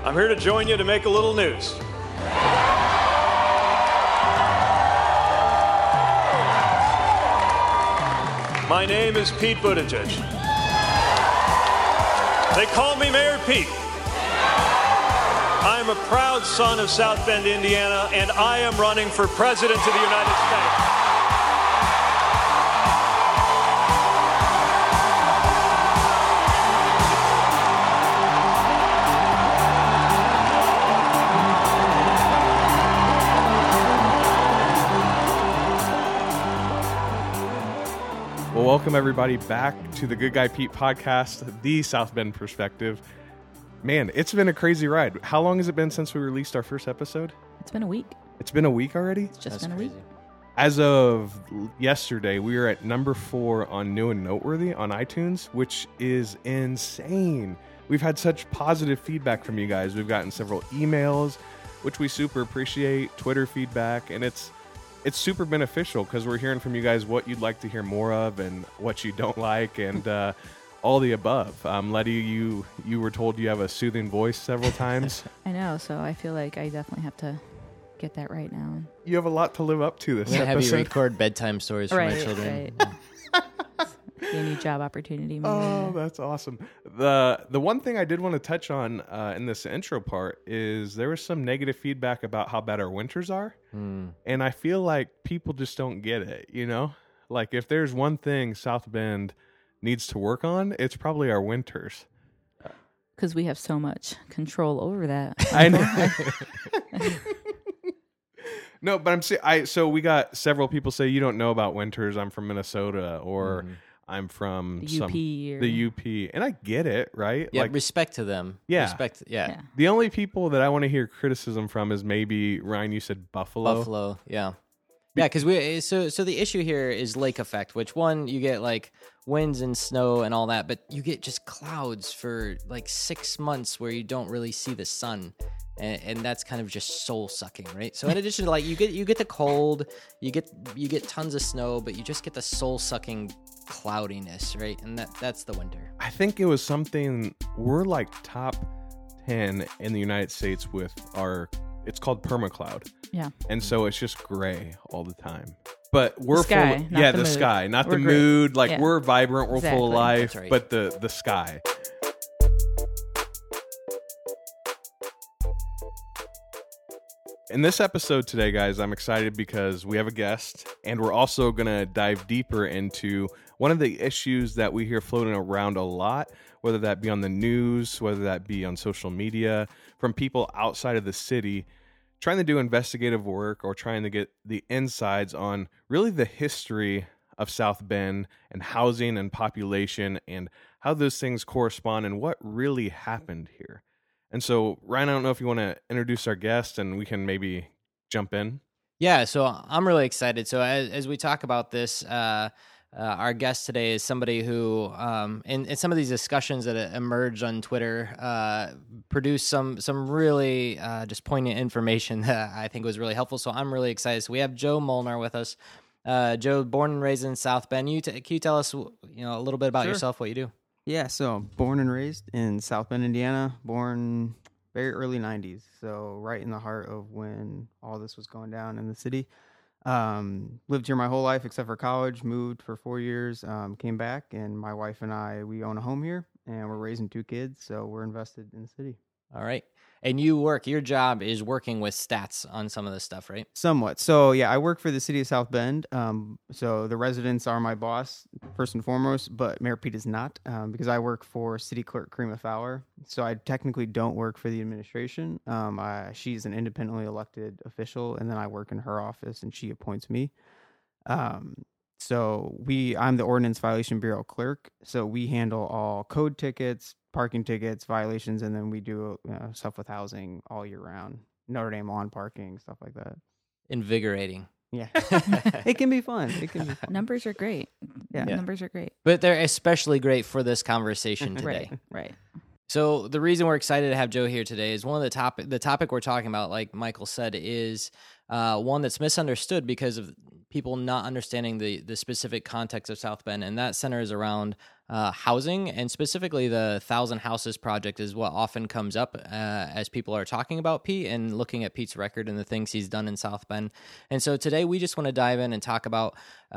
I'm here to join you to make a little news. My name is Pete Buttigieg. They call me Mayor Pete. I am a proud son of South Bend, Indiana, and I am running for President of the United States. Well, welcome everybody back to the Good Guy Pete podcast, the South Bend perspective. Man, it's been a crazy ride. How long has it been since we released our first episode? It's been a week. It's been a week already? It's just been a week. As of yesterday, we were at number 4 on New and Noteworthy on iTunes, which is insane. We've had such positive feedback from you guys. We've gotten several emails, which we super appreciate, Twitter feedback, and it's super beneficial because we're hearing from you guys what you'd like to hear more of and what you don't like, and all the above. Letty, you were told you have a soothing voice several times. I know, so I feel like I definitely have to get that right now. You have a lot to live up to this I'm gonna episode. have you record bedtime stories for my children. Right. Be a new job opportunity. Maybe. Oh, that's awesome. The one thing I did want to touch on in this intro part is there was some negative feedback about how bad our winters are. And I feel like people just don't get it, you know? Like if there's one thing South Bend needs to work on, it's probably our winters. Because we have so much control over that. I know. No, but so we got several people say you don't know about winters. I'm from Minnesota, or I'm from The UP. the UP, and I get it, right? Yeah, Like, respect to them. Yeah. Respect. Yeah. the only people that I want to hear criticism from is maybe Ryan. You said Buffalo. Buffalo. Yeah. Yeah, because so the issue here is lake effect, which one you get like winds and snow and all that, but you get just clouds for like 6 months where you don't really see the sun. And that's kind of just soul sucking, right? So in addition to like you get the cold, you get tons of snow, but you just get the soul sucking cloudiness, right? And that's the winter. I think it was something we're like top 10 in the United States with it's called permacloud. Yeah. And so it's just gray all the time. But we're sky, full of, not the the mood. sky, not We're the great. mood. Like Yeah. we're vibrant, we're full of Exactly. life, That's right. but the sky. In this episode today, guys, I'm excited because we have a guest, and we're also going to dive deeper into one of the issues that we hear floating around a lot, whether that be on the news, whether that be on social media, from people outside of the city, trying to do investigative work or trying to get the insides on really the history of South Bend and housing and population and how those things correspond and what really happened here. And so, Ryan, I don't know if you want to introduce our guest and we can maybe jump in. Yeah, so I'm really excited. So as we talk about this, our guest today is somebody who, in some of these discussions that emerged on Twitter, produced some really just poignant information that I think was really helpful. So I'm really excited. So we have Joe Molnar with us. Joe, born and raised in South Bend. Can you tell us, a little bit about yourself, what you do? Yeah, so born and raised in South Bend, Indiana, born very early 90s, so right in the heart of when all this was going down in the city. Lived here my whole life except for college, moved for 4 years, came back, and my wife and I, we own a home here, and we're raising 2 kids, so we're invested in the city. All right. And your job is working with stats on some of this stuff, right? Somewhat. So, yeah, I work for the city of South Bend. So the residents are my boss, first and foremost, but Mayor Pete is not, because I work for City Clerk Karima Fowler. So I technically don't work for the administration. She's an independently elected official, and then I work in her office, and she appoints me. So I'm the Ordinance Violation Bureau clerk. So we handle all code tickets, parking tickets, violations, and then we do stuff with housing all year round. Notre Dame lawn parking, stuff like that. Invigorating. Yeah. It can be fun. Numbers are great. Yeah. Numbers are great. But they're especially great for this conversation today. Right. So the reason we're excited to have Joe here today is one of the topic we're talking about, like Michael said, is one that's misunderstood because of people not understanding the specific context of South Bend, and that centers around housing, and specifically the 1,000 Houses project is what often comes up as people are talking about Pete and looking at Pete's record and the things he's done in South Bend. And so today we just want to dive in and talk about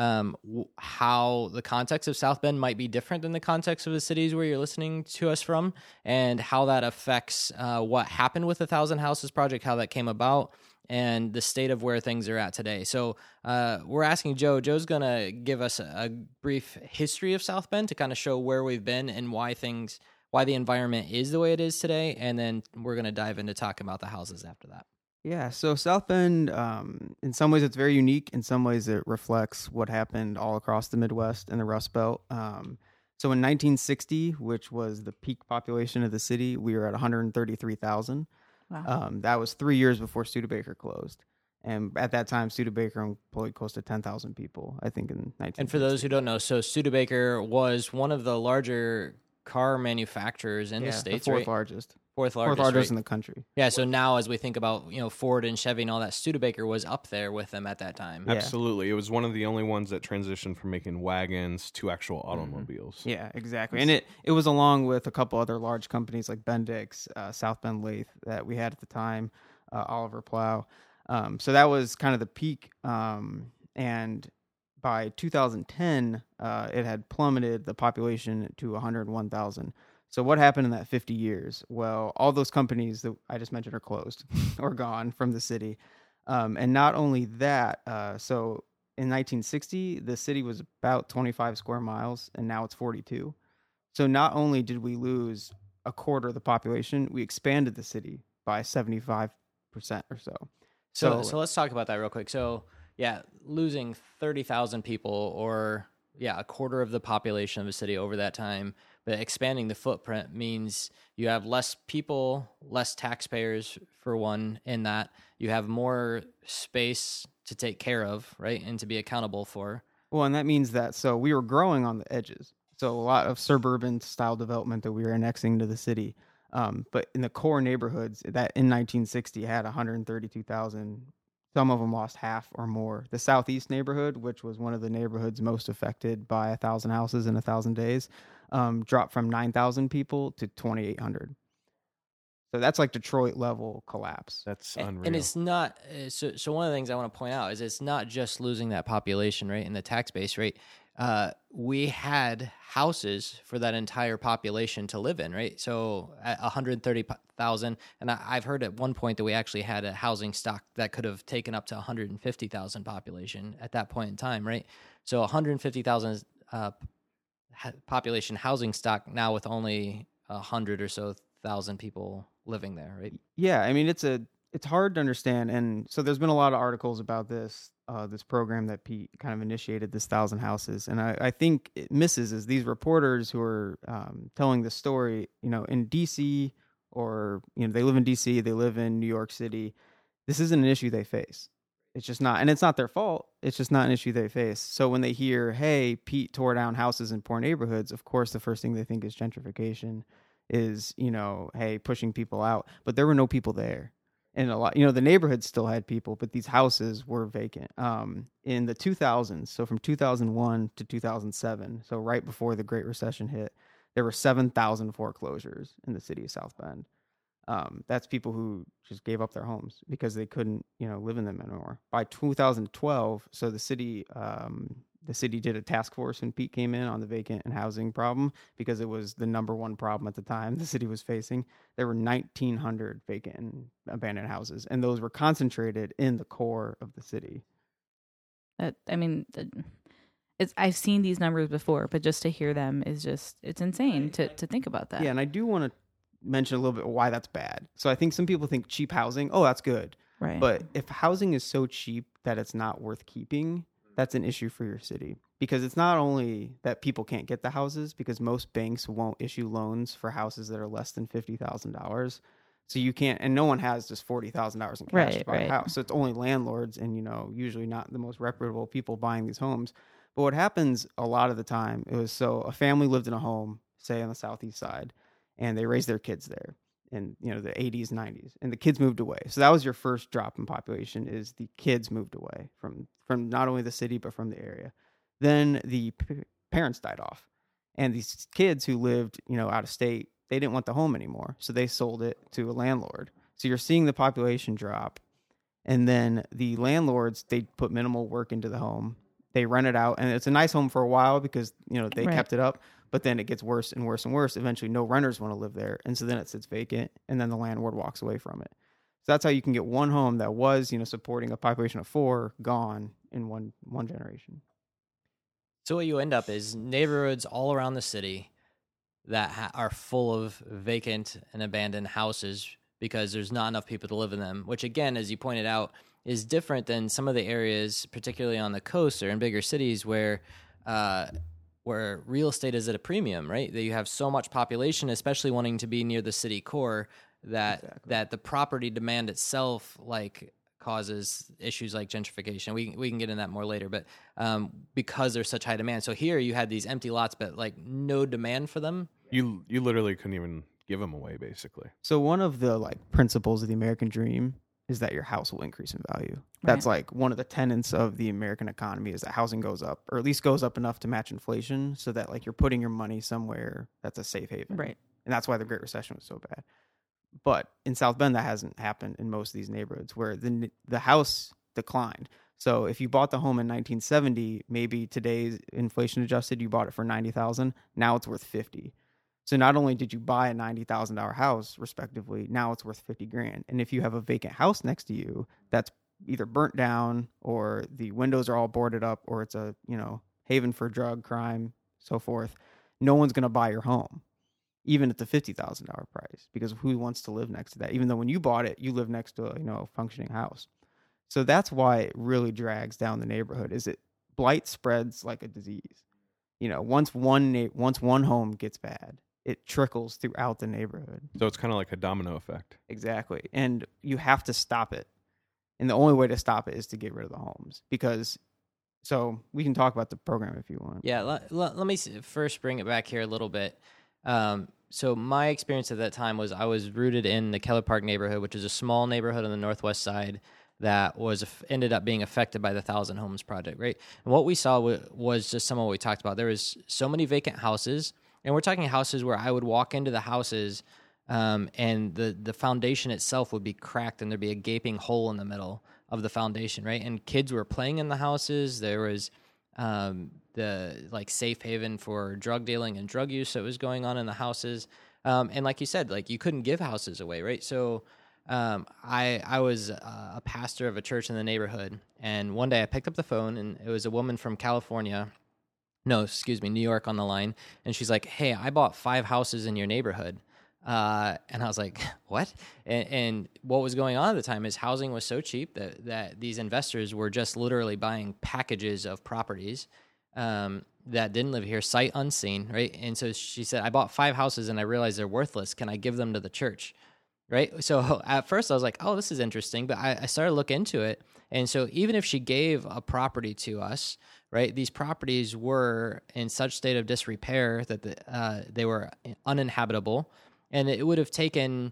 how the context of South Bend might be different than the context of the cities where you're listening to us from, and how that affects what happened with the 1,000 Houses project, how that came about, and the state of where things are at today. So we're asking Joe. Joe's going to give us a brief history of South Bend to kind of show where we've been and why the environment is the way it is today. And then we're going to dive into talking about the houses after that. Yeah, so South Bend, in some ways it's very unique. In some ways it reflects what happened all across the Midwest and the Rust Belt. So in 1960, which was the peak population of the city, we were at 133,000. Wow. That was 3 years before Studebaker closed. And at that time, Studebaker employed close to 10,000 people, I think, in 1960. And for those who don't know, so Studebaker was one of the larger car manufacturers in the States, the fourth right? largest. Fourth Fourth largest largest right? in the country. Yeah, so now as we think about, Ford and Chevy and all that, Studebaker was up there with them at that time. Yeah. Absolutely. It was one of the only ones that transitioned from making wagons to actual Mm-hmm. automobiles. Yeah, exactly. And it was along with a couple other large companies like Bendix, South Bend Lathe that we had at the time, Oliver Plow. So that was kind of the peak. And by 2010, it had plummeted the population to 101,000. So what happened in that 50 years? Well, all those companies that I just mentioned are closed or gone from the city. And not only that, so in 1960, the city was about 25 square miles, and now it's 42. So not only did we lose a quarter of the population, we expanded the city by 75% or so. So let's talk about that real quick. So, yeah, losing 30,000 people or, a quarter of the population of a city over that time, but expanding the footprint means you have less people, less taxpayers for one, in that you have more space to take care of, right, and to be accountable for. Well, and that means that, so we were growing on the edges. So a lot of suburban style development that we were annexing to the city. But in the core neighborhoods that in 1960 had 132,000, some of them lost half or more. The Southeast neighborhood, which was one of the neighborhoods most affected by 1,000 houses in 1,000 days, dropped from 9,000 people to 2,800. So that's like Detroit level collapse. That's unreal. And it's not, so one of the things I want to point out is it's not just losing that population, right, and the tax base, right? We had houses for that entire population to live in, right? So at 130,000, and I've heard at one point that we actually had a housing stock that could have taken up to 150,000 population at that point in time, right? So 150,000 population housing stock now with only 100 or so thousand people living there, right? Yeah, I mean it's hard to understand, and so there's been a lot of articles about this program that Pete kind of initiated, this 1,000 houses, and I think it misses is these reporters who are telling the story, in DC, or they live in DC, they live in New York City. This isn't an issue they face. It's just not, and it's not their fault. It's just not an issue they face. So when they hear, "Hey, Pete tore down houses in poor neighborhoods," of course the first thing they think is gentrification. Is, hey, pushing people out, but there were no people there. And a lot, the neighborhood still had people, but these houses were vacant. In the 2000s, so from 2001 to 2007, so right before the Great Recession hit, there were 7,000 foreclosures in the city of South Bend. That's people who just gave up their homes because they couldn't, live in them anymore. By 2012, so the city did a task force when Pete came in on the vacant and housing problem because it was the number one problem at the time the city was facing. There were 1,900 vacant and abandoned houses, and those were concentrated in the core of the city. I've seen these numbers before, but just to hear them is it's insane to think about that. Yeah, and I do want to mention a little bit why that's bad. So I think some people think cheap housing, oh, that's good. Right. But if housing is so cheap that it's not worth keeping, that's an issue for your city, because it's not only that people can't get the houses, because most banks won't issue loans for houses that are less than $50,000. So you can't, and no one has just $40,000 in cash to buy a house. So it's only landlords and, usually not the most reputable people buying these homes. But what happens a lot of the time, it was so a family lived in a home, say on the southeast side, and they raised their kids there in, the 80s, 90s, and the kids moved away. So that was your first drop in population, is the kids moved away from not only the city, but from the area. Then the parents died off. And these kids who lived, out of state, they didn't want the home anymore. So they sold it to a landlord. So you're seeing the population drop. And then the landlords, they put minimal work into the home. They rent it out. And it's a nice home for a while because, they kept it up. But then it gets worse and worse and worse. Eventually, no renters want to live there. And so then it sits vacant. And then the landlord walks away from it. So that's how you can get one home that was, supporting a population of 4 gone in one generation. So what you end up is neighborhoods all around the city that are full of vacant and abandoned houses because there's not enough people to live in them, which again, as you pointed out, is different than some of the areas, particularly on the coast or in bigger cities where real estate is at a premium, right? That you have so much population, especially wanting to be near the city core, that the property demand itself causes issues like gentrification. We can get into that more later, but because there's such high demand. So here you had these empty lots, but no demand for them. You literally couldn't even give them away, basically. So one of the principles of the American dream is that your house will increase in value. That's one of the tenets of the American economy is that housing goes up, or at least goes up enough to match inflation, so that you're putting your money somewhere that's a safe haven. Right. And that's why the Great Recession was so bad. But in South Bend, that hasn't happened in most of these neighborhoods where the house declined. So if you bought the home in 1970, maybe today's inflation adjusted, you bought it for $90,000. Now it's worth $50,000. So not only did you buy a $90,000 house, respectively, now it's worth $50,000. And if you have a vacant house next to you that's either burnt down or the windows are all boarded up or it's a haven for drug crime, so forth, no one's going to buy your home, even at the $50,000 price, because who wants to live next to that? Even though when you bought it, you live next to a functioning house. So that's why it really drags down the neighborhood. Is it blight spreads like a disease? Once one home gets bad, it trickles throughout the neighborhood. So it's kind of like a domino effect. Exactly. And you have to stop it. And the only way to stop it is to get rid of the homes. So we can talk about the program if you want. Yeah, let me first bring it back here a little bit. So my experience at that time was I was rooted in the Keller Park neighborhood, which is a small neighborhood on the northwest side that ended up being affected by the 1,000 Homes Project, right? And what we saw was just some of what we talked about. There was so many vacant houses. And we're talking houses where I would walk into the houses and the foundation itself would be cracked and there'd be a gaping hole in the middle of the foundation, right? And kids were playing in the houses. There was the safe haven for drug dealing and drug use that was going on in the houses. And like you said, you couldn't give houses away, right? So I was a pastor of a church in the neighborhood. And one day I picked up the phone and it was a woman from California. No, excuse me, New York on the line. And she's like, hey, I bought 5 houses in your neighborhood. And I was like, what? And what was going on at the time is housing was so cheap that these investors were just literally buying packages of properties that didn't live here, sight unseen, right? And so she said, I bought 5 houses and I realized they're worthless. Can I give them to the church? Right? So at first I was like, oh, this is interesting. But I started to look into it. And so even if she gave a property to us, right, these properties were in such state of disrepair that they were uninhabitable. And it would have taken,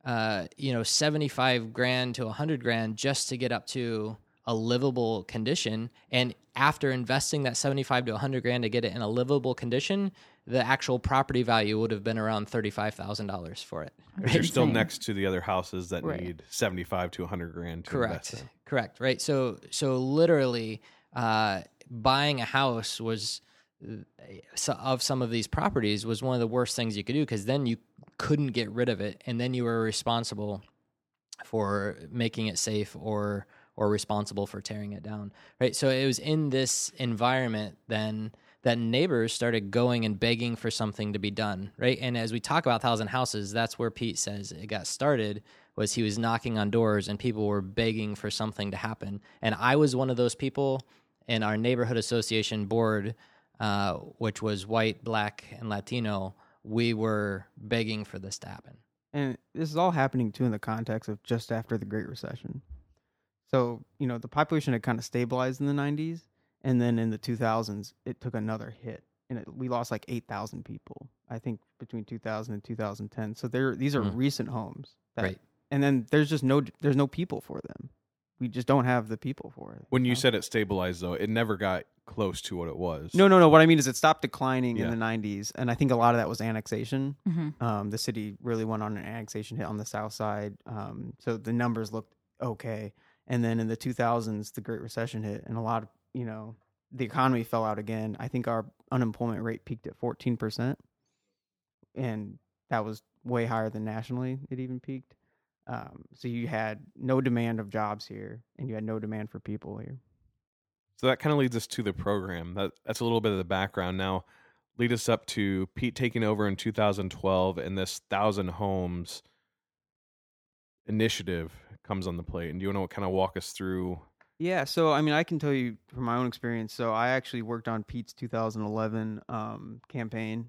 $75,000 to $100,000 just to get up to a livable condition. And after investing that $75,000 to $100,000 to get it in a livable condition, the actual property value would have been around $35,000 for it. Right? You're still next to the other houses that need $75,000 to $100,000 to invest in. Correct. Right. So literally, buying a house was of some of these properties was one of the worst things you could do, because then you couldn't get rid of it, and then you were responsible for making it safe or responsible for tearing it down, right? So it was in this environment then that neighbors started going and begging for something to be done, right? And as we talk about 1,000 houses, that's where Pete says it got started, was he was knocking on doors and people were begging for something to happen. And I was one of those people in our neighborhood association board, which was white, black, and Latino. We were begging for this to happen. And this is all happening, too, in the context of just after the Great Recession. So, the population had kind of stabilized in the 90s, and then in the 2000s, it took another hit. And we lost 8,000 people, I think, between 2000 and 2010. So these are recent homes. Right. And then there's no people for them. we just don't have the people for it. When you said it stabilized, though, it never got close to what it was. No. What I mean is it stopped declining Yeah. in the 90s, and I think a lot of that was annexation. Mm-hmm. The city really went on an annexation hit on the south side, so the numbers looked okay. And then in the 2000s, the Great Recession hit, and a lot of, the economy fell out again. I think our unemployment rate peaked at 14%, and that was way higher than nationally it even peaked. So you had no demand of jobs here, and you had no demand for people here. So that kind of leads us to the program. That's a little bit of the background. Now, lead us up to Pete taking over in 2012, and this 1,000 homes initiative comes on the plate. And do you want to kind of walk us through? Yeah, so I mean, I can tell you from my own experience. So I actually worked on Pete's 2011 campaign.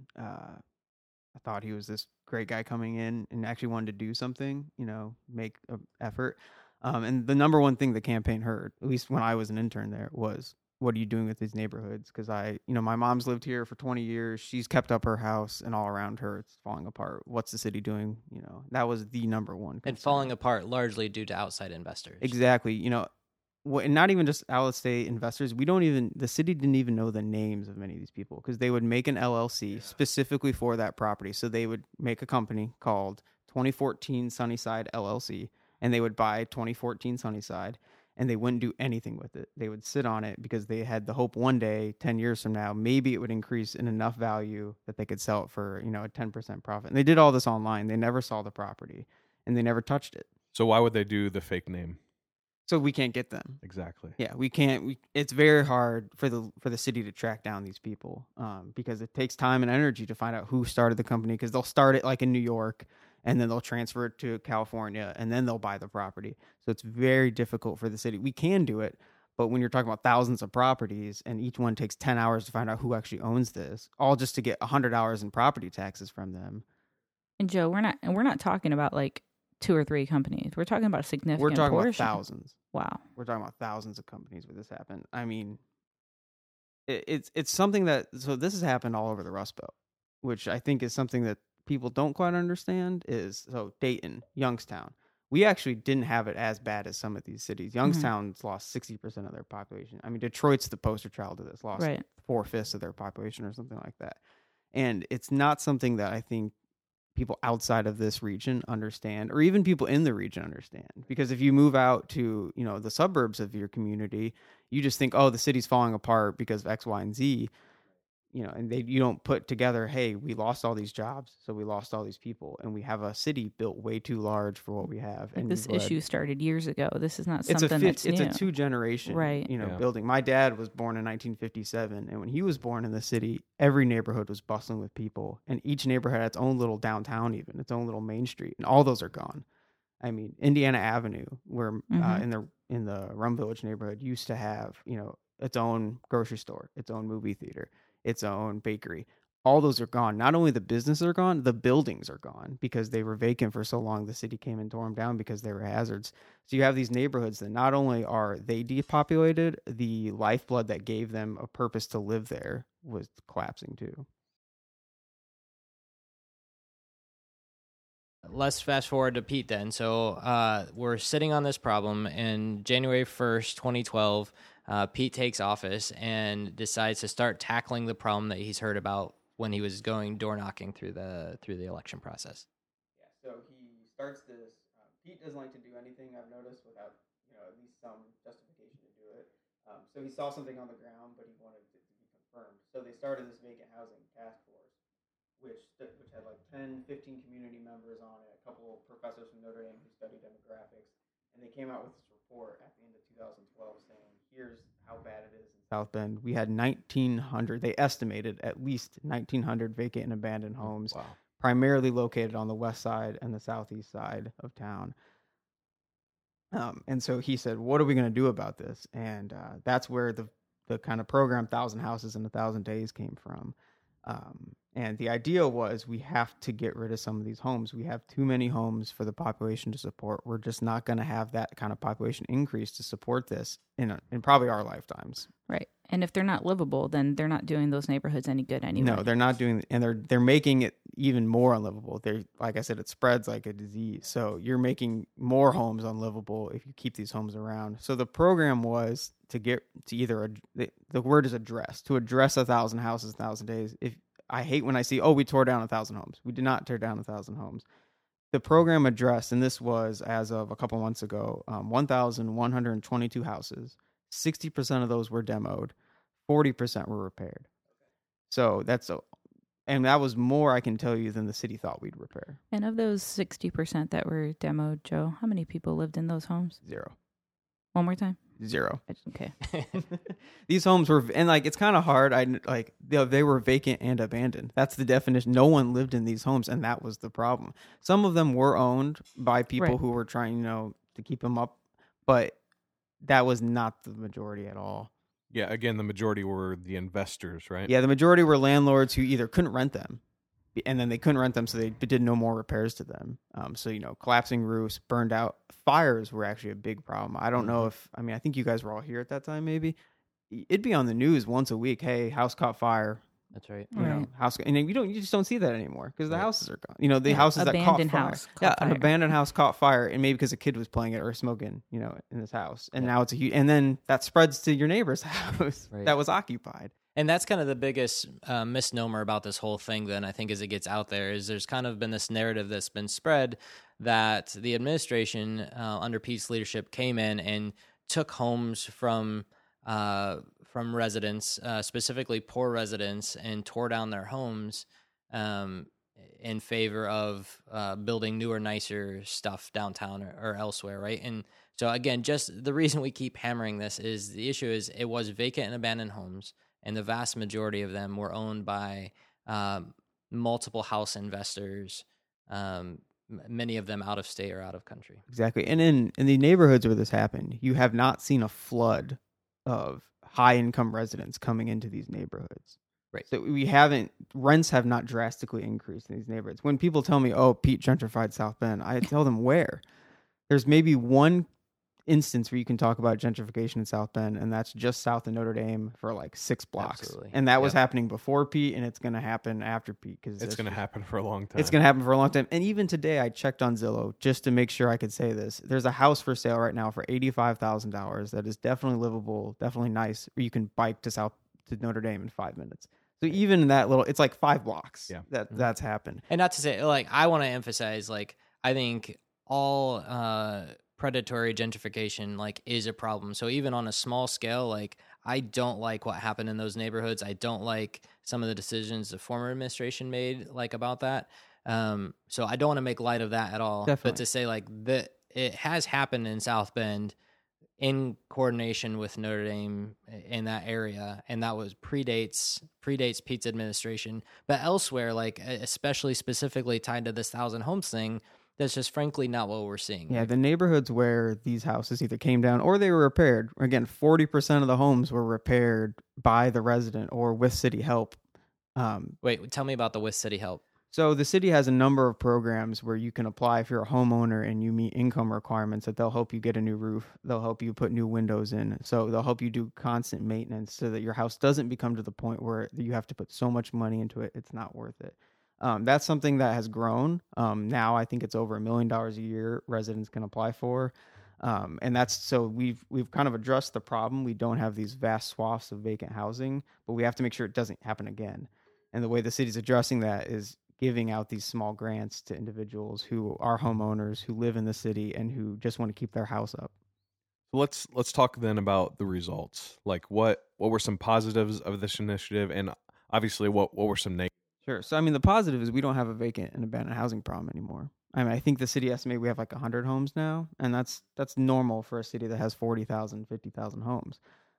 I thought he was this great guy coming in and actually wanted to do something, make an effort. And the number one thing the campaign heard, at least when I was an intern there, was, what are you doing with these neighborhoods? Because my mom's lived here for 20 years. She's kept up her house, and all around her, it's falling apart. What's the city doing? That was the number one concern. And falling apart largely due to outside investors. Exactly. And not even just out-of-state investors. The city didn't even know the names of many of these people, because they would make an LLC specifically for that property. So they would make a company called 2014 Sunnyside LLC, and they would buy 2014 Sunnyside, and they wouldn't do anything with it. They would sit on it because they had the hope one day, 10 years from now, maybe it would increase in enough value that they could sell it for, a 10% profit. And they did all this online. They never saw the property, and they never touched it. So why would they do the fake name? So we can't get them. Exactly. Yeah, we can't. It's very hard for the city to track down these people, because it takes time and energy to find out who started the company. Because they'll start it like in New York, and then they'll transfer it to California, and then they'll buy the property. So it's very difficult for the city. We can do it, but when you're talking about thousands of properties, and each one takes 10 hours to find out who actually owns this, all just to get $100 in property taxes from them. And Joe, we're not talking about like 2 or 3 companies. We're talking about a significant We're talking portion. about thousands. Wow. We're talking about thousands of companies where this happened. I mean, it's something that, so this has happened all over the Rust Belt, which I think is something that people don't quite understand. So Dayton, Youngstown, we actually didn't have it as bad as some of these cities. Youngstown's lost 60% of their population. I mean, Detroit's the poster child of this, lost 4/5 of their population or something like that. And it's not something that I think people outside of this region understand, or even people in the region understand. Because if you move out to, the suburbs of your community, you just think, oh, the city's falling apart because of X, Y, and Z. And you don't put together, hey, we lost all these jobs, so we lost all these people, and we have a city built way too large for what we have. Like, this issue started years ago. This is not It's something that's new. It's a 2-generation, building. My dad was born in 1957, and when he was born in the city, every neighborhood was bustling with people, and each neighborhood had its own little downtown, even its own little main street, and all those are gone. I mean, Indiana Avenue, where in the Rum Village neighborhood, used to have its own grocery store, its own movie theater, its own bakery. All those are gone. Not only the businesses are gone, the buildings are gone because they were vacant for so long. The city came and tore them down because they were hazards. So you have these neighborhoods that not only are they depopulated, the lifeblood that gave them a purpose to live there was collapsing too. Let's fast forward to Pete then. So we're sitting on this problem, and January 1st, 2012, Pete takes office and decides to start tackling the problem that he's heard about when he was going door knocking through the election process. Yeah, so he starts this. Pete doesn't like to do anything, I've noticed, without at least some justification to do it. So he saw something on the ground, but he wanted it to be confirmed. So they started this vacant housing task force, which had like 10, 15 community members on it, a couple of professors from Notre Dame who study demographics, and they came out with this report at the end of 2012 saying, here's how bad it is in South Bend. We had 1,900, they estimated at least 1,900 vacant and abandoned homes, primarily located on the west side and the southeast side of town. And so he said, what are we going to do about this? And that's where the kind of program 1,000 Houses in 1,000 Days came from. And the idea was, we have to get rid of some of these homes. We have too many homes for the population to support. We're just not going to have that kind of population increase to support this in probably our lifetimes. Right. And if they're not livable, then they're not doing those neighborhoods any good anyway. No, they're not doing, and they're making it even more unlivable. They, like I said, it spreads like a disease. So you're making more homes unlivable if you keep these homes around. So the program was to get to either the word is address, to address 1,000 houses, 1,000 days. If I hate when I see, we tore down 1,000 homes. We did not tear down 1,000 homes. The program addressed, and this was as of a couple months ago, 1,122 houses. 60% of those were demoed. 40% were repaired. So and that was more, I can tell you, than the city thought we'd repair. And of those 60% that were demoed, Joe, how many people lived in those homes? 0. One more time. 0. Okay. These homes were, and like, it's kind of hard. They were vacant and abandoned. That's the definition. No one lived in these homes, and that was the problem. Some of them were owned by people who were trying, to keep them up, but that was not the majority at all. Yeah, again, the majority were the investors, right? Yeah, the majority were landlords who either couldn't rent them, and then they couldn't rent them, so they did no more repairs to them. So, collapsing roofs, burned out. Fires were actually a big problem. I don't know if, I think you guys were all here at that time, maybe. It'd be on the news once a week. Hey, house caught fire. That's right. House, and then you just don't see that anymore because the houses are gone. The houses that caught fire. An abandoned house caught fire, and maybe because a kid was playing it or smoking, in this house, and now it's a huge, and then that spreads to your neighbor's house that was occupied. And that's kind of the biggest misnomer about this whole thing, then, I think, as it gets out there, is there's kind of been this narrative that's been spread that the administration under Pete's leadership came in and took homes from residents, specifically poor residents, and tore down their homes in favor of building newer, nicer stuff downtown or elsewhere, right? And so, again, just the reason we keep hammering this is the issue is it was vacant and abandoned homes, and the vast majority of them were owned by multiple house investors, many of them out of state or out of country. Exactly. And in the neighborhoods where this happened, you have not seen a flood of high-income residents coming into these neighborhoods. Right. So rents have not drastically increased in these neighborhoods. When people tell me, Pete gentrified South Bend, I tell them where. There's maybe one instance where you can talk about gentrification in South Bend, and that's just south of Notre Dame for like 6 blocks. Absolutely. And that was happening before Pete, and it's going to happen after Pete. It's going to happen for a long time. It's going to happen for a long time. And even today, I checked on Zillow just to make sure I could say this. There's a house for sale right now for $85,000 that is definitely livable, definitely nice, where you can bike to Notre Dame in 5 minutes. So even in that it's like 5 blocks that's happened. And not to say, I want to emphasize, I think all predatory gentrification is a problem. So even on a small scale, I don't like what happened in those neighborhoods. I don't like some of the decisions the former administration made about that. So I don't want to make light of that at all. Definitely. But to say it has happened in South Bend in coordination with Notre Dame in that area, and that was predates Pete's administration. But elsewhere, especially specifically tied to this 1,000 homes thing, that's just frankly not what we're seeing. Yeah, the neighborhoods where these houses either came down or they were repaired, again, 40% of the homes were repaired by the resident or with city help. Wait, tell me about the with city help. So the city has a number of programs where you can apply if you're a homeowner and you meet income requirements, that they'll help you get a new roof. They'll help you put new windows in. So they'll help you do constant maintenance so that your house doesn't become to the point where you have to put so much money into it, it's not worth it. That's something that has grown. Now I think it's over $1 million a year residents can apply for. And that's, so we've kind of addressed the problem. We don't have these vast swaths of vacant housing, but we have to make sure it doesn't happen again. And the way the city's addressing that is giving out these small grants to individuals who are homeowners, who live in the city, and who just want to keep their house up. Let's talk then about the results. What were some positives of this initiative, and obviously what were some negatives? Sure. So, the positive is we don't have a vacant and abandoned housing problem anymore. I think the city estimates we have 100 homes now, and that's normal for a city that has 40,000, 50,000 homes.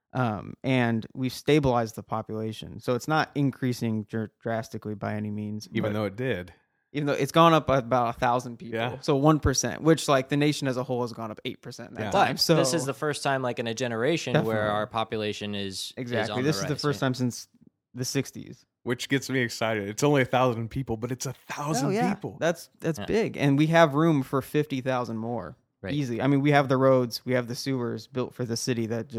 And we've stabilized the population. So it's not increasing drastically by any means. Even though it did. Even though it's gone up about 1,000 people. Yeah. So 1%, which the nation as a whole has gone up 8% in that time. So this is the first time in a generation where our population is exactly. Is this on is the the first time since the 60s. Which gets me excited. It's only 1,000 people, but it's 1,000 people. That's big. And we have room for 50,000 more. Right. Easily. We have the roads, we have the sewers built for the city that just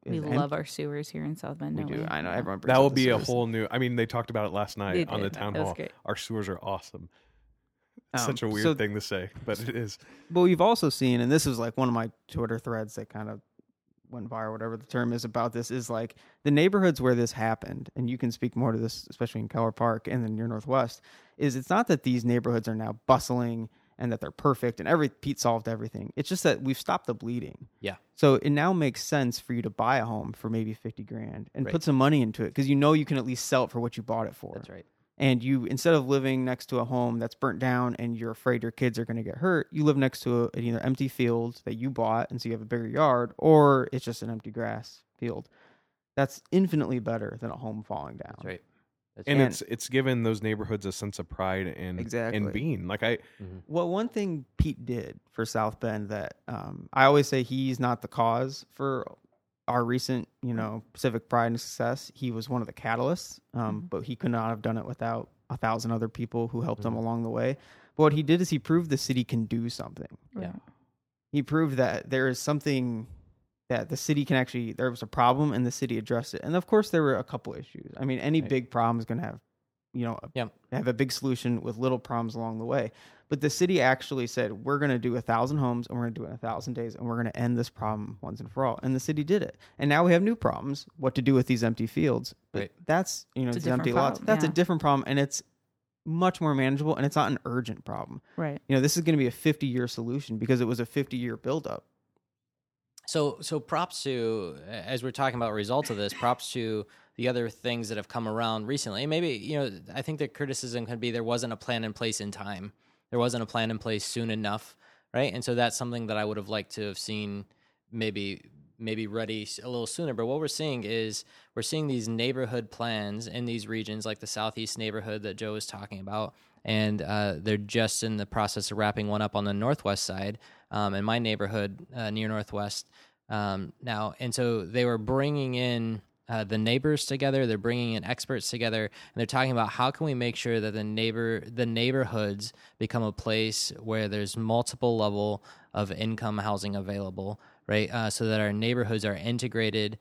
We love our sewers here in South Bend. We don't do. we? I know Yeah. everyone. brings That up will the be a sewers. whole new. I mean, they talked about it last They night on the did. town That was hall. great. Our sewers are awesome. It's such a weird so- thing to say, but it is. But we've also seen, and this was like one of my Twitter threads that kind of went viral, whatever the term is about this, is like the neighborhoods where this happened, and you can speak more to this, especially in Keller Park and then your Northwest, is it's not that these neighborhoods are now bustling and that they're perfect and Pete solved everything. It's just that we've stopped the bleeding. Yeah. So it now makes sense for you to buy a home for maybe $50,000 and Right. put some money into it because you know you can at least sell it for what you bought it for. That's right. And you, instead of living next to a home that's burnt down and you're afraid your kids are going to get hurt, you live next to an either empty field that you bought and so you have a bigger yard, or it's just an empty grass field. That's infinitely better than a home falling down. That's right. That's And right. it's given those neighborhoods a sense of pride and Exactly. being like Well, one thing Pete did for South Bend that I always say he's not the cause for our recent, civic pride and success. He was one of the catalysts, but he could not have done it without 1,000 other people who helped him along the way. But what he did is he proved the city can do something. Yeah. He proved that there is something that the city can actually, there was a problem and the city addressed it. And of course there were a couple issues. I mean, any big problem is going to have, have a big solution with little problems along the way. But the city actually said, we're going to do 1,000 homes and we're going to do it in 1,000 days and we're going to end this problem once and for all. And the city did it. And now we have new problems, what to do with these empty fields. But Right. that's, a these different empty lots. problem, That's a yeah. different problem. And it's much more manageable and it's not an urgent problem. Right. This is going to be a 50-year solution because it was a 50-year buildup. So props to, as we're talking about results of this, props to the other things that have come around recently. And maybe, I think the criticism could be there wasn't a plan in place in time. There wasn't a plan in place soon enough, right? And so that's something that I would have liked to have seen maybe ready a little sooner. But what we're seeing is we're seeing these neighborhood plans in these regions, like the Southeast neighborhood that Joe was talking about, and they're just in the process of wrapping one up on the Northwest side, in my neighborhood near Northwest now. And so they were bringing in the neighbors together. They're bringing in experts together, and they're talking about how can we make sure that the neighborhoods become a place where there's multiple level of income housing available, right? So that our neighborhoods are integrated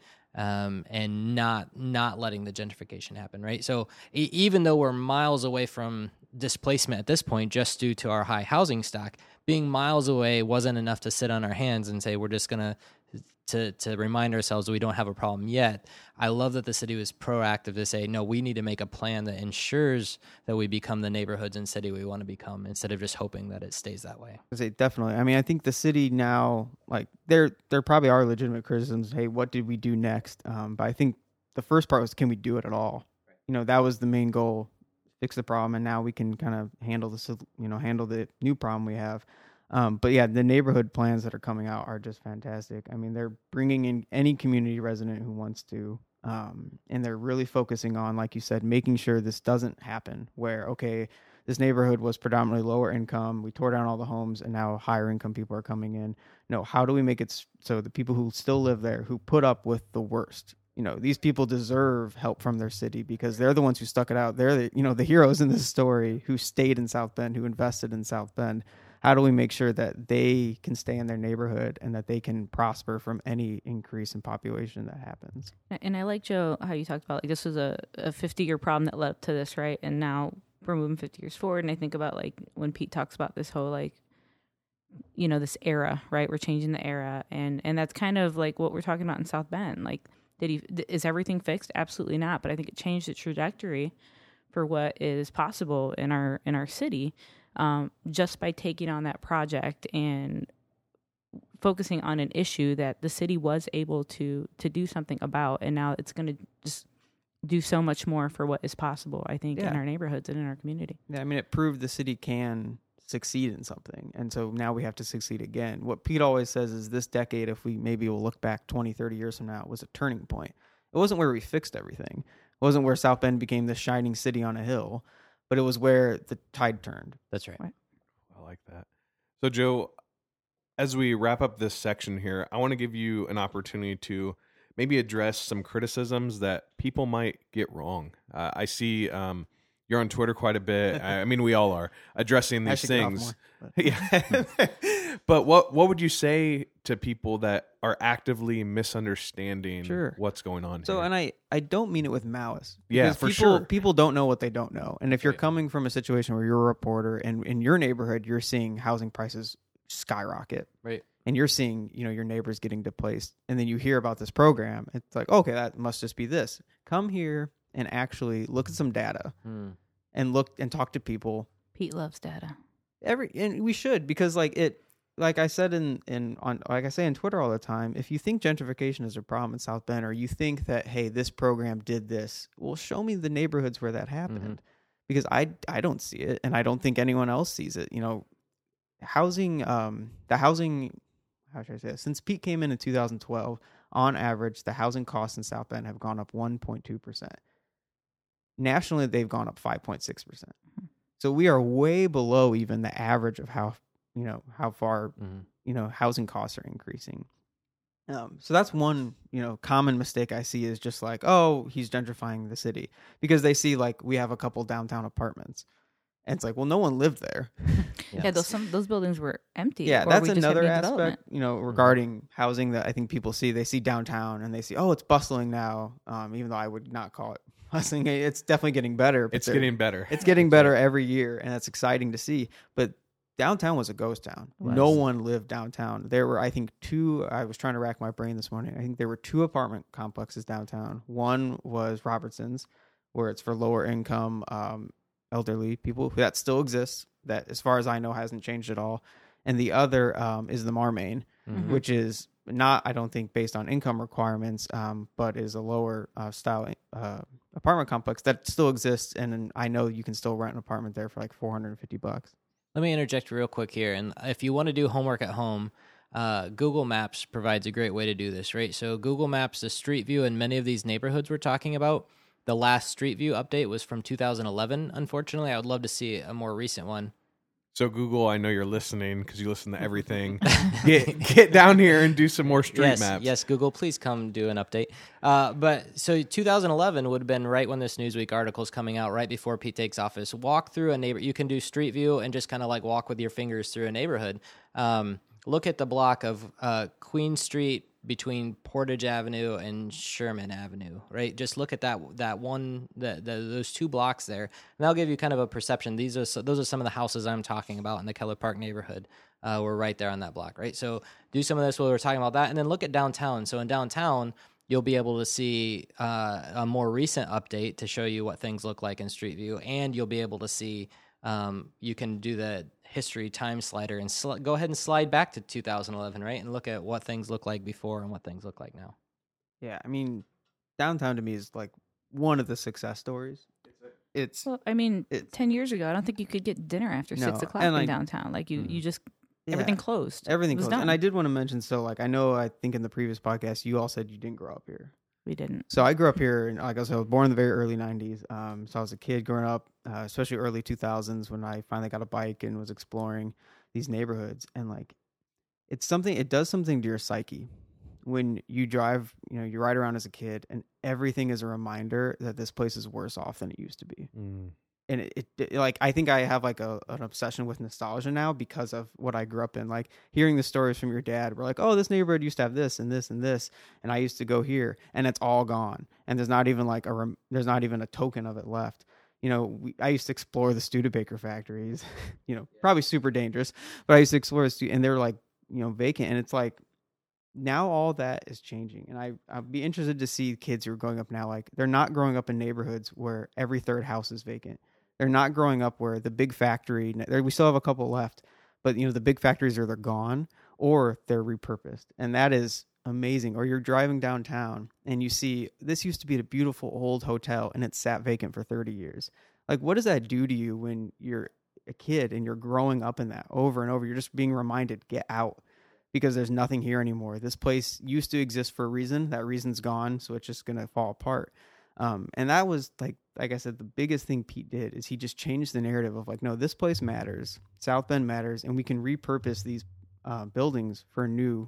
and not letting the gentrification happen, right? So even though we're miles away from displacement at this point, just due to our high housing stock, being miles away wasn't enough to sit on our hands and say we're just gonna to remind ourselves that we don't have a problem yet. I love that the city was proactive to say, no, we need to make a plan that ensures that we become the neighborhoods and city we want to become, instead of just hoping that it stays that way. I say definitely. I mean, I think the city now, like there probably are legitimate criticisms. Hey, what did we do next? But I think the first part was, can we do it at all? That was the main goal. Fix the problem, and now we can kind of handle the new problem we have. But yeah, the neighborhood plans that are coming out are just fantastic. I mean, they're bringing in any community resident who wants to, and they're really focusing on, like you said, making sure this doesn't happen where, okay, this neighborhood was predominantly lower income, we tore down all the homes, and now higher income people are coming in. No, how do we make it so the people who still live there, who put up with the worst, these people deserve help from their city because they're the ones who stuck it out. They're the heroes in this story who stayed in South Bend, who invested in South Bend. How do we make sure that they can stay in their neighborhood and that they can prosper from any increase in population that happens? And I like, Joe, how you talked about like this was a 50-year problem that led up to this, right? And now we're moving 50 years forward. And I think about like when Pete talks about this whole this era, right? We're changing the era, and that's kind of like what we're talking about in South Bend. Like, is everything fixed? Absolutely not. But I think it changed the trajectory for what is possible in our city. Just by taking on that project and focusing on an issue that the city was able to do something about, and now it's going to just do so much more for what is possible, I think, in our neighborhoods and in our community. Yeah, I mean, it proved the city can succeed in something, and so now we have to succeed again. What Pete always says is this decade, if we maybe will look back 20, 30 years from now, was a turning point. It wasn't where we fixed everything. It wasn't where South Bend became the shining city on a hill, but it was where the tide turned. That's right. I like that. So, Joe, as we wrap up this section here, I want to give you an opportunity to maybe address some criticisms that people might get wrong. I see you're on Twitter quite a bit. I mean, we all are addressing these things. More, yeah. But what would you say to people that are actively misunderstanding Sure. what's going on So, here? and I don't mean it with malice. Yeah, Because for people, sure. People don't know what they don't know. And if you're Right. coming from a situation where you're a reporter and in your neighborhood, you're seeing housing prices skyrocket. Right. And you're seeing, your neighbors getting displaced. And then you hear about this program. It's like, okay, that must just be this. Come here and actually look at some data and look and talk to people. Pete loves data. And we should, because like I said like I say in Twitter all the time, if you think gentrification is a problem in South Bend, or you think that, hey, this program did this, well, show me the neighborhoods where that happened, because I don't see it, and I don't think anyone else sees it. Housing, the housing, how should I say it? Since Pete came in 2012, on average, the housing costs in South Bend have gone up 1.2%. Nationally, they've gone up 5.6%. So we are way below even the average of how far, housing costs are increasing. So that's one, common mistake I see is just like, oh, he's gentrifying the city, because they see like we have a couple downtown apartments, and it's like, well, no one lived there. Yeah, those buildings were empty. Yeah, or that's we just had another new aspect, development. regarding housing that I think people see. They see downtown and they see, oh, it's bustling now. Even though I would not call it bustling, it's definitely getting better. It's getting better. It's getting better every year, and that's exciting to see. But downtown was a ghost town. No one lived downtown. There were, I think, I was trying to rack my brain this morning. I think there were 2 apartment complexes downtown. One was Robertson's, where it's for lower income, elderly people. That still exists. That, as far as I know, hasn't changed at all. And the other is the Marmain, which is not, I don't think, based on income requirements, but is a lower style apartment complex that still exists. And I know you can still rent an apartment there for like $450. Let me interject real quick here. And if you want to do homework at home, Google Maps provides a great way to do this, right? So Google Maps, the Street View in many of these neighborhoods we're talking about, the last Street View update was from 2011. Unfortunately, I would love to see a more recent one. So Google, I know you're listening because you listen to everything. Get down here and do some more street maps. Yes, Google, please come do an update. But so 2011 would have been right when this Newsweek article is coming out, right before Pete takes office. Walk through a neighbor. You can do Street View and just kind of like walk with your fingers through a neighborhood. Look at the block of Queen Street between Portage Avenue and Sherman Avenue, right? Just look at those 2 blocks there, and that'll give you kind of a perception. Those are some of the houses I'm talking about in the Keller Park neighborhood. We're right there on that block, right? So do some of this while we're talking about that, and then look at downtown. So in downtown, you'll be able to see a more recent update to show you what things look like in Street View, and you'll be able to see, you can do the history time slider and go ahead and slide back to 2011, right? And look at what things look like before and what things look like now. Yeah, I mean, downtown to me is like one of the success stories. Well, I mean, 10 years ago, I don't think you could get dinner after 6 o'clock in downtown. Like you just everything closed. Everything It was closed. done. And I did want to mention, so like I think in the previous podcast you all said you didn't grow up here. We didn't. So I grew up here, and like I said, I was born in the very early 90s. So I was a kid growing up, especially early 2000s when I finally got a bike and was exploring these neighborhoods. And like, it does something to your psyche when you drive, you ride around as a kid, and everything is a reminder that this place is worse off than it used to be. And it like, I think I have like an obsession with nostalgia now because of what I grew up in. Like hearing the stories from your dad, we're like, oh, this neighborhood used to have this and this and this, and I used to go here, and it's all gone, and there's not even like there's not even a token of it left. I used to explore the Studebaker factories, probably super dangerous, but I used to explore and they're like, vacant, and it's like, now all that is changing, and I'd be interested to see kids who are growing up now. Like they're not growing up in neighborhoods where every third house is vacant. They're not growing up where the big factory, we still have a couple left, but the big factories they're gone or they're repurposed. And that is amazing. Or you're driving downtown and you see, this used to be a beautiful old hotel and it sat vacant for 30 years. Like, what does that do to you when you're a kid and you're growing up in that over and over? You're just being reminded, get out, because there's nothing here anymore. This place used to exist for a reason. That reason's gone, so it's just going to fall apart. And that was like I said, the biggest thing Pete did is he just changed the narrative of like, no, this place matters, South Bend matters, and we can repurpose these buildings for new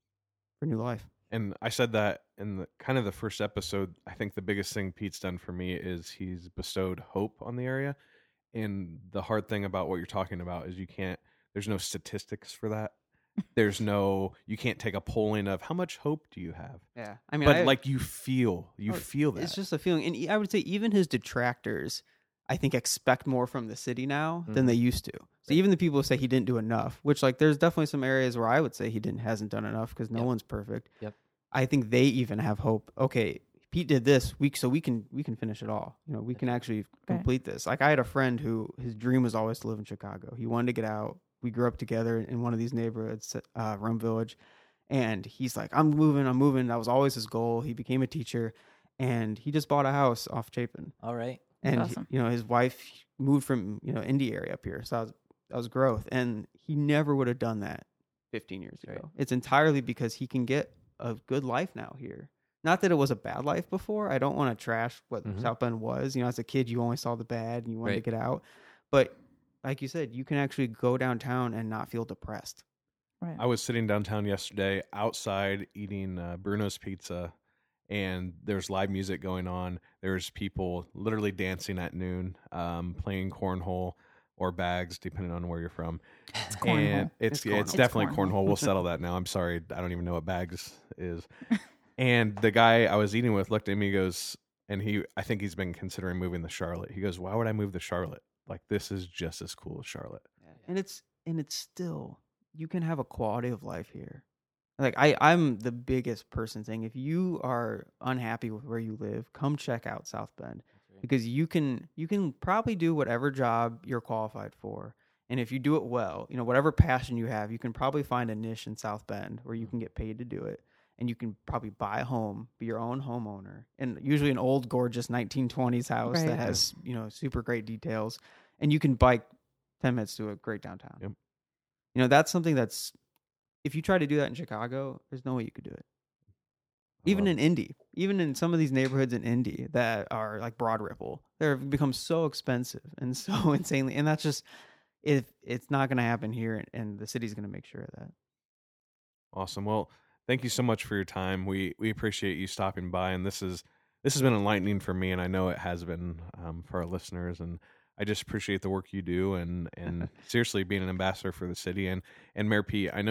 life. And I said that in the first episode. I think the biggest thing Pete's done for me is he's bestowed hope on the area. And the hard thing about what you're talking about is there's no statistics for that. There's no, you can't take a polling of how much hope do you have. Yeah, I mean, But like you feel that. It's just a feeling, and I would say even his detractors, I think, expect more from the city now than they used to. So even the people who say he didn't do enough, which like there's definitely some areas where I would say he hasn't done enough because no one's perfect. Yep. I think they even have hope. Okay, Pete did this week, so we can finish it all. You know, we can actually complete this. Like I had a friend who his dream was always to live in Chicago. He wanted to get out. We grew up together in one of these neighborhoods, Rome Village, and he's like, I'm moving. That was always his goal. He became a teacher, and he just bought a house off Chapin. All right. And awesome. his wife moved from Indy area up here, so that was growth. And he never would have done that 15 years ago. Right. It's entirely because he can get a good life now here. Not that it was a bad life before. I don't want to trash what South Bend was. As a kid, you only saw the bad and you wanted to get out. But like you said, you can actually go downtown and not feel depressed. Right. I was sitting downtown yesterday outside eating Bruno's Pizza, and there's live music going on. There's people literally dancing at noon, playing cornhole or bags, depending on where you're from. It's cornhole. And it's cornhole. definitely It's cornhole. We'll settle that now. I'm sorry. I don't even know what bags is. And the guy I was eating with looked at me, he goes, and I think he's been considering moving to Charlotte. He goes, why would I move to Charlotte? Like, this is just as cool as Charlotte. And it's still, you can have a quality of life here. Like I'm the biggest person saying, if you are unhappy with where you live, come check out South Bend, because you can probably do whatever job you're qualified for. And if you do it well, whatever passion you have, you can probably find a niche in South Bend where you can get paid to do it. And you can probably buy a home, be your own homeowner, and usually an old, gorgeous 1920s house that has, super great details. And you can bike 10 minutes to a great downtown. Yep. That's something that's, if you try to do that in Chicago, there's no way you could do it. Even in Indy, even in some of these neighborhoods in Indy that are like Broad Ripple, they've become so expensive and so insanely. And that's just, if it's not going to happen here, and the city's going to make sure of that. Awesome. Well, thank you so much for your time. We appreciate you stopping by, and this has been enlightening for me, and I know it has been for our listeners. And I just appreciate the work you do, and seriously being an ambassador for the city. And Mayor Pete, I know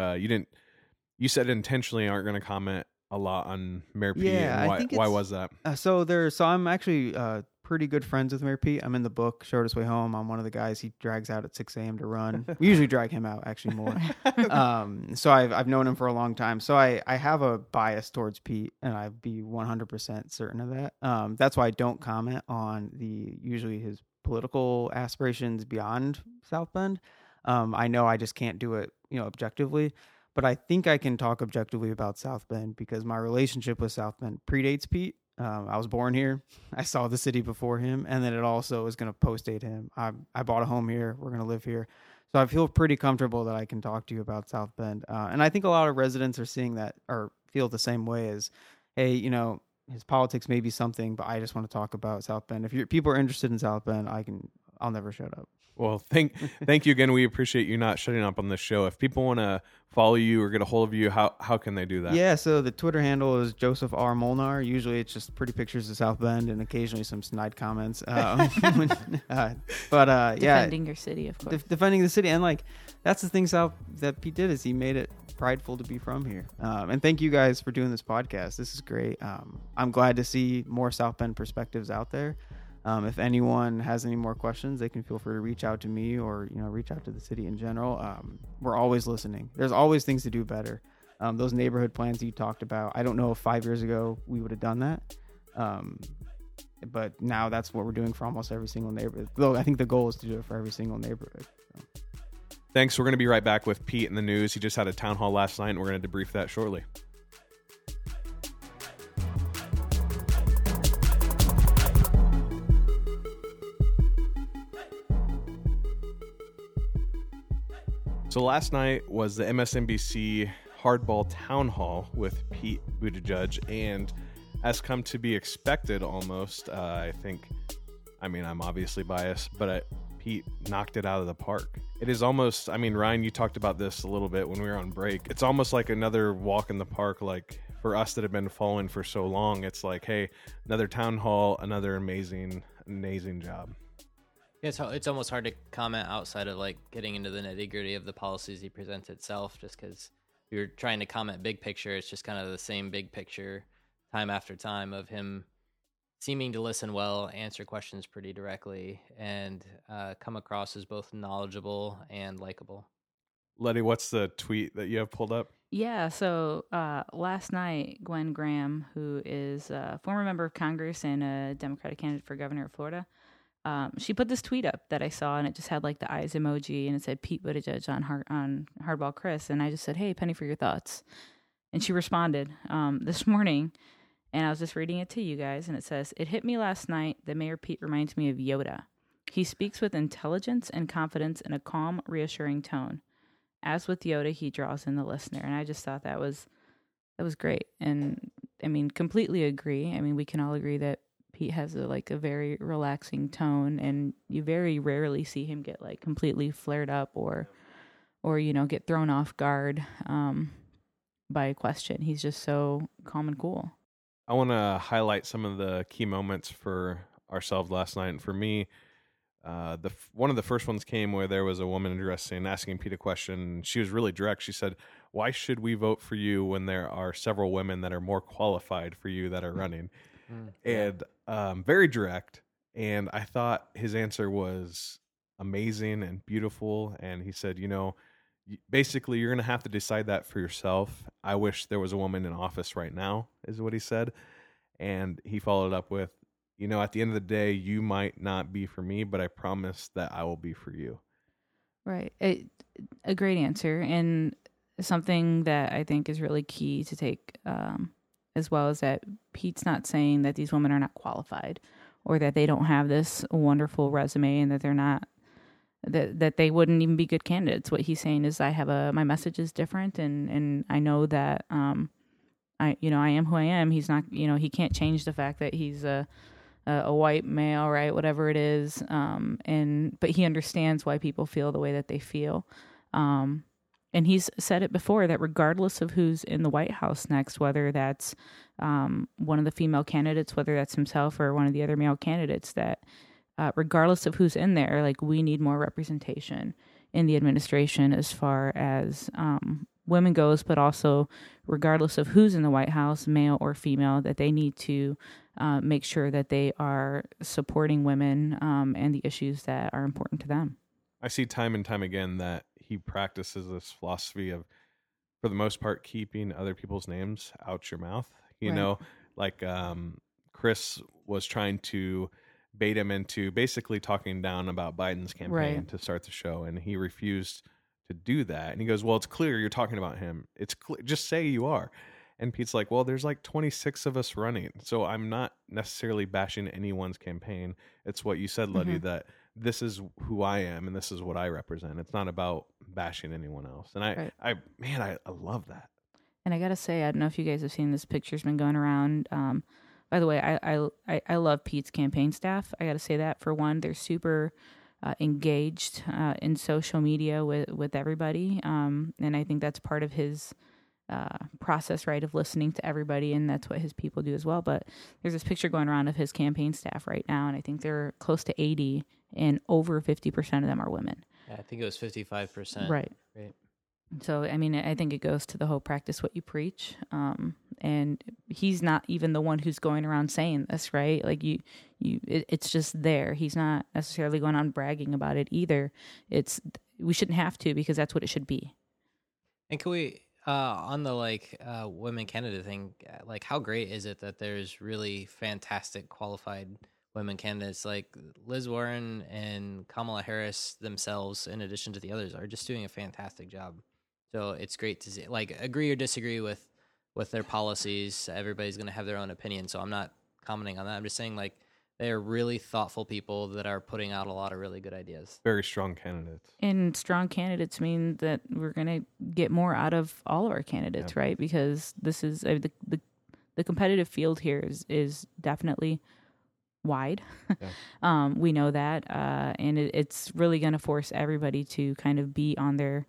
you said intentionally aren't going to comment a lot on Mayor Pete. Yeah, and I think why was that? So I'm actually pretty good friends with Mayor Pete. I'm in the book Shortest Way Home. I'm one of the guys he drags out at 6 a.m. to run. We usually drag him out actually more. So I've known him for a long time. So I have a bias towards Pete, and I'd be 100% certain of that. That's why I don't comment on usually his political aspirations beyond South Bend. I know I just can't do it, objectively. But I think I can talk objectively about South Bend because my relationship with South Bend predates Pete. I was born here. I saw the city before him, and then it also is going to postdate him. I bought a home here. We're going to live here. So I feel pretty comfortable that I can talk to you about South Bend. And I think a lot of residents are seeing that or feel the same way as, hey, his politics may be something, but I just want to talk about South Bend. If people are interested in South Bend, I'll never shut up. Well, thank you again. We appreciate you not shutting up on this show. If people want to follow you or get a hold of you, how can they do that? Yeah, so the Twitter handle is Joseph R. Molnar. Usually it's just pretty pictures of South Bend and occasionally some snide comments. Defending your city, of course. Defending the city. And that's the thing that Pete did is he made it prideful to be from here. And thank you guys for doing this podcast. This is great. I'm glad to see more South Bend perspectives out there. If anyone has any more questions, they can feel free to reach out to me or reach out to the city in general. We're always listening. There's always things to do better. Those neighborhood plans you talked about, I don't know if 5 years ago we would have done that, but now that's what we're doing for almost every single neighborhood. Though I think the goal is to do it for every single neighborhood. So. Thanks. We're going to be right back with Pete in the news. He just had a town hall last night, and we're going to debrief that shortly. So last night was the MSNBC Hardball Town Hall with Pete Buttigieg, and as come to be expected almost, I'm obviously biased, but Pete knocked it out of the park. It is almost, Ryan, you talked about this a little bit when we were on break. It's almost like another walk in the park, like for us that have been following for so long. It's like, hey, another town hall, another amazing job. It's almost hard to comment outside of like getting into the nitty gritty of the policies he presents itself, just because if you're trying to comment big picture, it's just kind of the same big picture time after time of him seeming to listen well, answer questions pretty directly, and come across as both knowledgeable and likable. Letty, what's the tweet that you have pulled up? Yeah, so last night, Gwen Graham, who is a former member of Congress and a Democratic candidate for governor of Florida, she put this tweet up that I saw, and it just had like the eyes emoji, and it said Pete Buttigieg on Hardball Chris, and I just said, "Hey, Penny, for your thoughts," and she responded this morning, and I was just reading it to you guys, and it says, "It hit me last night that Mayor Pete reminds me of Yoda. He speaks with intelligence and confidence in a calm, reassuring tone. As with Yoda, he draws in the listener," and I just thought that was great, and I mean, completely agree. I mean, we can all agree that Pete has a very relaxing tone, and you very rarely see him get like completely flared up or get thrown off guard by a question. He's just so calm and cool. I want to highlight some of the key moments for ourselves last night, and for me, one of the first ones came where there was a woman addressing, asking Pete a question. She was really direct. She said, "Why should we vote for you when there are several women that are more qualified for you that are running?" And very direct. And I thought his answer was amazing and beautiful. And he said, basically, you're going to have to decide that for yourself. I wish there was a woman in office right now, is what he said. And he followed up with, at the end of the day, you might not be for me, but I promise that I will be for you. Right. A great answer. And something that I think is really key to take as well is that Pete's not saying that these women are not qualified or that they don't have this wonderful resume and that they're not, that they wouldn't even be good candidates. What he's saying is my message is different, and I know that I am who I am. He's not, he can't change the fact that he's a white male, right? Whatever it is. But he understands why people feel the way that they feel. And he's said it before that regardless of who's in the White House next, whether that's one of the female candidates, whether that's himself or one of the other male candidates, that regardless of who's in there, like, we need more representation in the administration as far as women goes, but also regardless of who's in the White House, male or female, that they need to make sure that they are supporting women and the issues that are important to them. I see time and time again that he practices this philosophy of, for the most part, keeping other people's names out your mouth. Chris was trying to bait him into basically talking down about Biden's campaign to start the show, and he refused to do that. And he goes, "Well, it's clear you're talking about him. It's clear. Just say you are." And Pete's like, "Well, there's like 26 of us running, so I'm not necessarily bashing anyone's campaign. It's what you said, Letty, that this is who I am and this is what I represent. It's not about bashing anyone else." And I love that. And I gotta say, I don't know if you guys have seen this picture's been going around. By the way, I love Pete's campaign staff. I gotta say that, for one, they're super engaged in social media with everybody, and I think that's part of his process, right, of listening to everybody, and that's what his people do as well. But there's this picture going around of his campaign staff right now, and I think they're close to 80, and over 50% of them are women. Yeah, I think it was 55%. Right. So, I mean, I think it goes to the whole practice what you preach. And he's not even the one who's going around saying this, right? Like it's just there. He's not necessarily going on bragging about it either. We shouldn't have to, because that's what it should be. And can we, on the women candidate thing, like, how great is it that there's really fantastic qualified women candidates like Liz Warren and Kamala Harris themselves, in addition to the others, are just doing a fantastic job. So it's great to see, like, agree or disagree with their policies. Everybody's going to have their own opinion. So I'm not commenting on that. I'm just saying, like, they're really thoughtful people that are putting out a lot of really good ideas. Very strong candidates. And strong candidates mean that we're going to get more out of all of our candidates, right? Because this is the competitive field here is definitely wide. We know that. And it's really going to force everybody to kind of be on their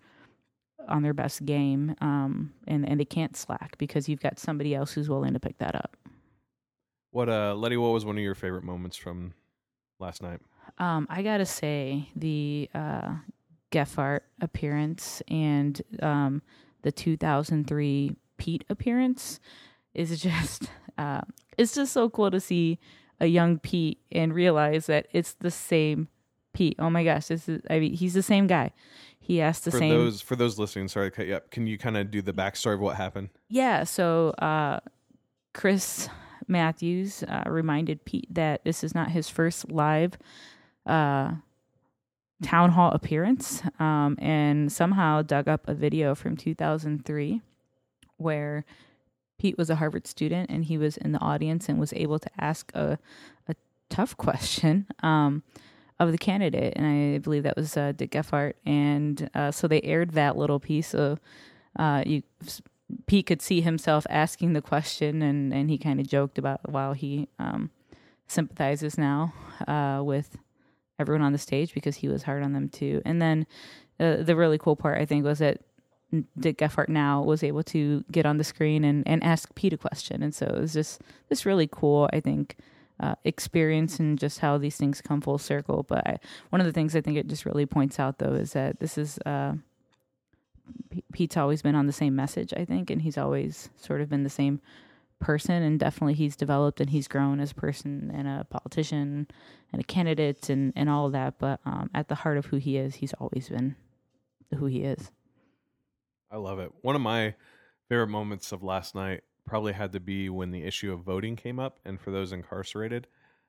best game. And they can't slack, because you've got somebody else who's willing to pick that up. Letty, what was one of your favorite moments from last night? I gotta say the Geffart appearance and the 2003 Pete appearance is just it's just so cool to see a young Pete and realize that it's the same Pete. Oh my gosh, he's the same guy. He asked the same. For those listening, sorry to cut you up. Can you kind of do the backstory of what happened? Yeah, so Chris Matthews reminded Pete that this is not his first live town hall appearance, and somehow dug up a video from 2003 where Pete was a Harvard student and he was in the audience and was able to ask a tough question of the candidate, and I believe that was Dick Geffart, and so they aired that little piece of Pete could see himself asking the question, and he kind of joked about while he sympathizes now with everyone on the stage because he was hard on them too. And then the really cool part, I think, was that Dick Geffart now was able to get on the screen and ask Pete a question. And so it was just this really cool, I think, experience and just how these things come full circle. But one of the things I think it just really points out, though, is that this is Pete's always been on the same message, I think, and he's always sort of been the same person, and definitely he's developed and he's grown as a person and a politician and a candidate and all of that. But at the heart of who he is, he's always been who he is. I love it. One of my favorite moments of last night probably had to be when the issue of voting came up, and for those incarcerated,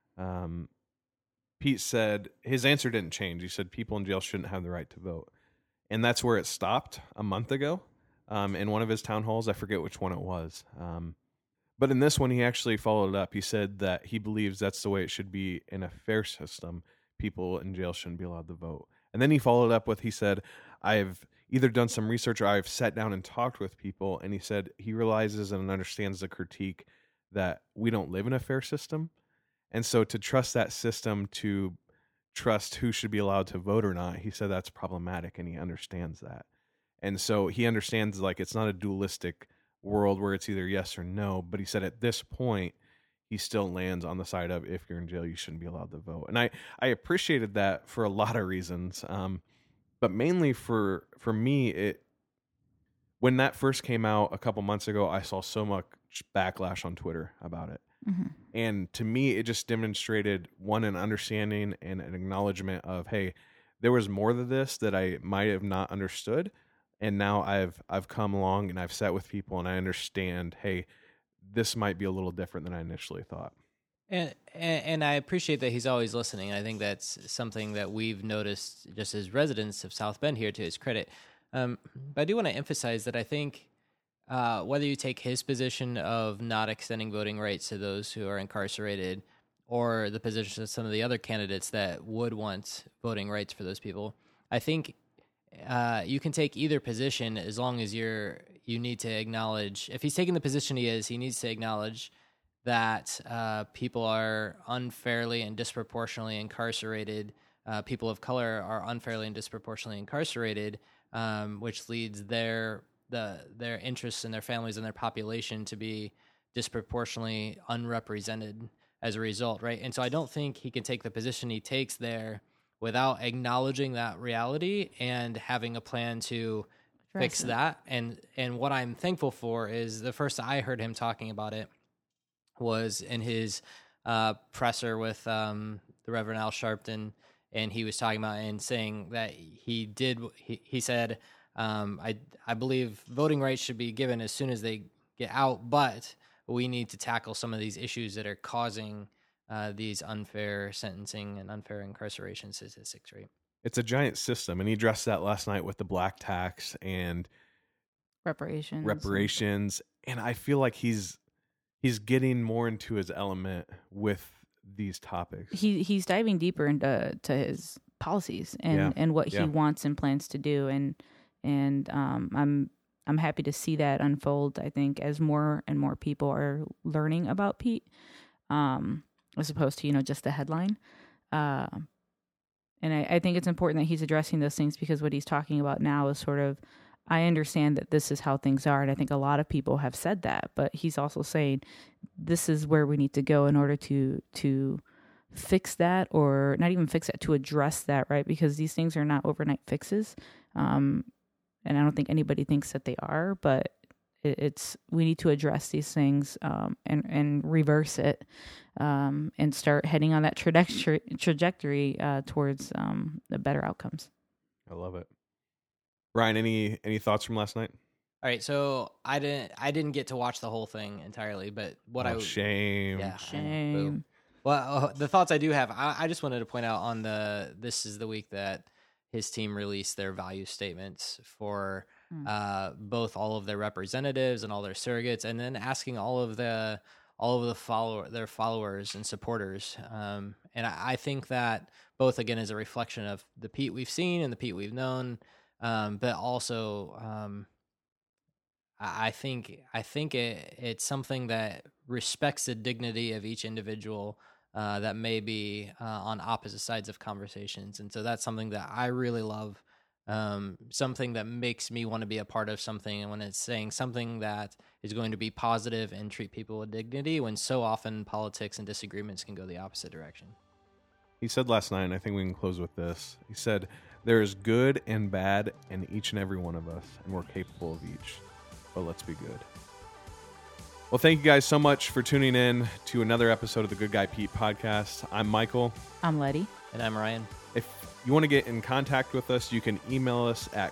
Pete said his answer didn't change. He said people in jail shouldn't have the right to vote. And that's where it stopped a month ago in one of his town halls. I forget which one it was. But in this one, he actually followed it up. He said that he believes that's the way it should be in a fair system. People in jail shouldn't be allowed to vote. And then he followed up with, he said, I've either done some research or I've sat down and talked with people. And he said he realizes and understands the critique that we don't live in a fair system. And so to trust that system, to trust who should be allowed to vote or not, he said that's problematic, and he understands that. And so he understands, like, it's not a dualistic world where it's either yes or no, but he said at this point he still lands on the side of if you're in jail you shouldn't be allowed to vote. And I appreciated that for a lot of reasons, but mainly for me, when that first came out a couple months ago, I saw so much backlash on Twitter about it. Mm-hmm. And to me, it just demonstrated, one, an understanding and an acknowledgement of, hey, there was more to this that I might have not understood. And now I've come along and I've sat with people and I understand, hey, this might be a little different than I initially thought. And I appreciate that he's always listening. I think that's something that we've noticed just as residents of South Bend here, to his credit. But I do want to emphasize that I think whether you take his position of not extending voting rights to those who are incarcerated, or the position of some of the other candidates that would want voting rights for those people, I think you can take either position as long as you need to acknowledge, if he's taking the position he needs to acknowledge that people are unfairly and disproportionately incarcerated. People of color are unfairly and disproportionately incarcerated, which leads their interests and their families and their population to be disproportionately unrepresented as a result, right? And so I don't think he can take the position he takes there without acknowledging that reality and having a plan to fix that. And what I'm thankful for is the first I heard him talking about it was in his presser with the Reverend Al Sharpton, and he was talking about and saying that he said, I believe voting rights should be given as soon as they get out, but we need to tackle some of these issues that are causing these unfair sentencing and unfair incarceration statistics, right? It's a giant system, and he addressed that last night with the black tax and reparations. And I feel like he's getting more into his element with these topics. He's diving deeper into his policies and what he wants and plans to do, and I'm happy to see that unfold. I think as more and more people are learning about Pete, as opposed to just the headline, and I think it's important that he's addressing those things, because what he's talking about now is sort of, I understand that this is how things are, and I think a lot of people have said that, but he's also saying this is where we need to go in order to fix that, or not even fix it, to address that, right? Because these things are not overnight fixes. And I don't think anybody thinks that they are, but we need to address these things and reverse it and start heading on that trajectory towards the better outcomes. I love it. Ryan, any thoughts from last night? All right, so I didn't get to watch the whole thing entirely, but Shame. Yeah, Shame. Well, the thoughts I do have, I just wanted to point out on this is the week that his team released their value statements for both all of their representatives and all their surrogates, and then asking all of their followers and supporters. And I think that both, again, is a reflection of the Pete we've seen and the Pete we've known, but also I think it's something that respects the dignity of each individual that may be on opposite sides of conversations. And so that's something that I really love, something that makes me want to be a part of something. And when it's saying something that is going to be positive and treat people with dignity, when so often politics and disagreements can go the opposite direction. He said last night, and I think we can close with this. He said, there is good and bad in each and every one of us, and we're capable of each. But let's be good. Well, thank you guys so much for tuning in to another episode of the Good Guy Pete podcast. I'm Michael. I'm Letty. And I'm Ryan. If you want to get in contact with us, you can email us at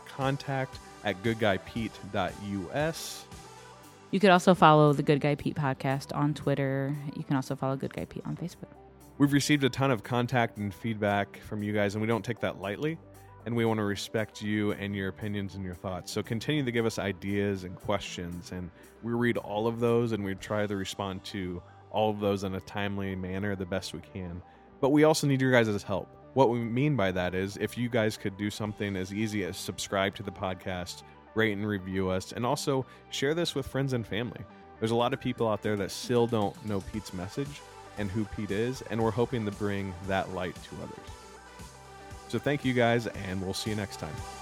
contact@goodguypete.us. You could also follow the Good Guy Pete podcast on Twitter. You can also follow Good Guy Pete on Facebook. We've received a ton of contact and feedback from you guys, and we don't take that lightly. And we want to respect you and your opinions and your thoughts. So continue to give us ideas and questions, and we read all of those, and we try to respond to all of those in a timely manner the best we can. But we also need your guys' help. What we mean by that is if you guys could do something as easy as subscribe to the podcast, rate and review us, and also share this with friends and family. There's a lot of people out there that still don't know Pete's message and who Pete is, and we're hoping to bring that light to others. So thank you guys, and we'll see you next time.